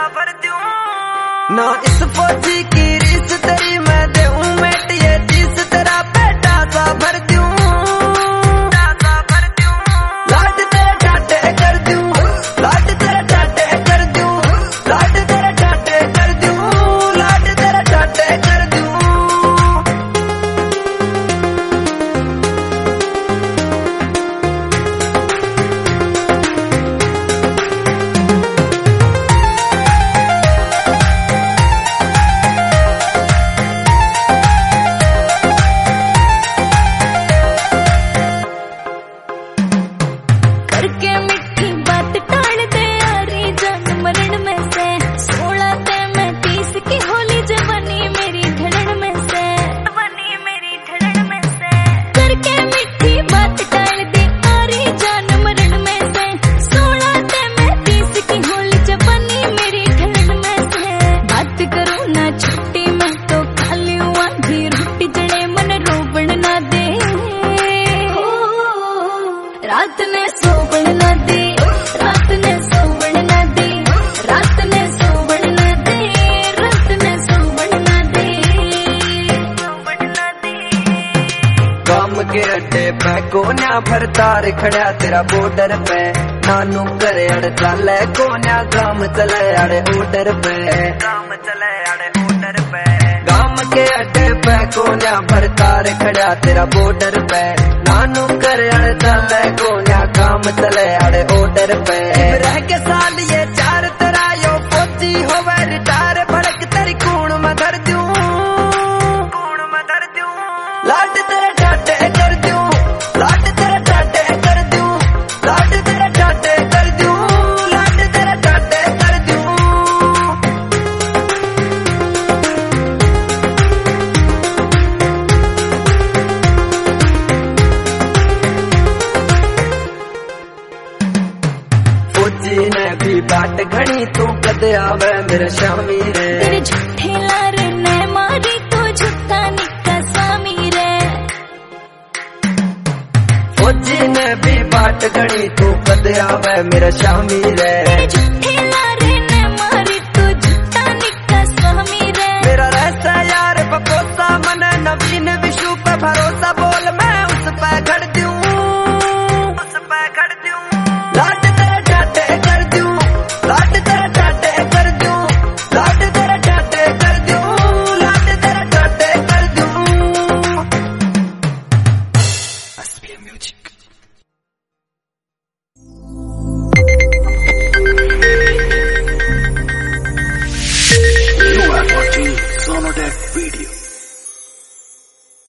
भर दूं ना इस फौजी की रीस तेरी मैं दूं मेट ये चीज तेरा बेटा सा भर दूं लाड तेरे टाटे कर दूं लाड तेरे टाटे कर दूं लाड तेरे टाटे कर दूं लाड तेरे टाटे कर दूं करके मिठी बात टाल दे यारी जान मरण में से 16 ते मैं 30 की होली जवानी मेरी ढलन में से करके मिठी बात टाल दे यारी जान मरण में से 16 ते मैं 30 की होली जवानी मेरी ढलन में से बात करूं ना छुट्टी मैं तो खाली आधी रोटी जड़े मन रोबण ना दे रात ने सोबण ना दे रात ने सोबण ना दे रात ने सोबण ना दे रात ने सोबण ना दे काम के अड्डे पे कोन्या भरतार खड़ा तेरा बॉर्डर पे नानू करे अड़चाले कोन्या काम चले अड़े ऑर्डर पे काम चले अड़े ऑर्डर पे काम के अड्डे पे कोन्या भरतार खड़ा तेरा बॉर्डर पे नानू करे अड़चाले कोन्या काम चले अड़े ऑर्डर पे रह के साल ये 4 तेरा यो फौजी होवे रिटायर भड़क तेरी खून में धर दूं लाड तेरे टाटे कर दूं लाड तेरे टाटे कर दूं लाड तेरे टाटे कर दूं लाड तेरे टाटे कर दूं फौजी ने भी बाट घनी तू कदे आवे मेरे शामी रे तेरे झूठे लारे ने मारी तो झूठा निक्का स्वामी रे फौजी ने भी बाट घनी तू कदे आवे मेरे शामी रे तेरे झूठे लारे ने मारी तो झूठा निक्का स्वामी रे मेरा रहता यार बकोसा मन नवीन विशु पे भरोसा बोल मैं उस पे खड़ दूं लाड तेरे टाटे कर दूं लाड तेरे टाटे कर दूं लाड तेरे टाटे कर दूं लाड तेरे टाटे कर दूं एसपीएम म्यूजिक।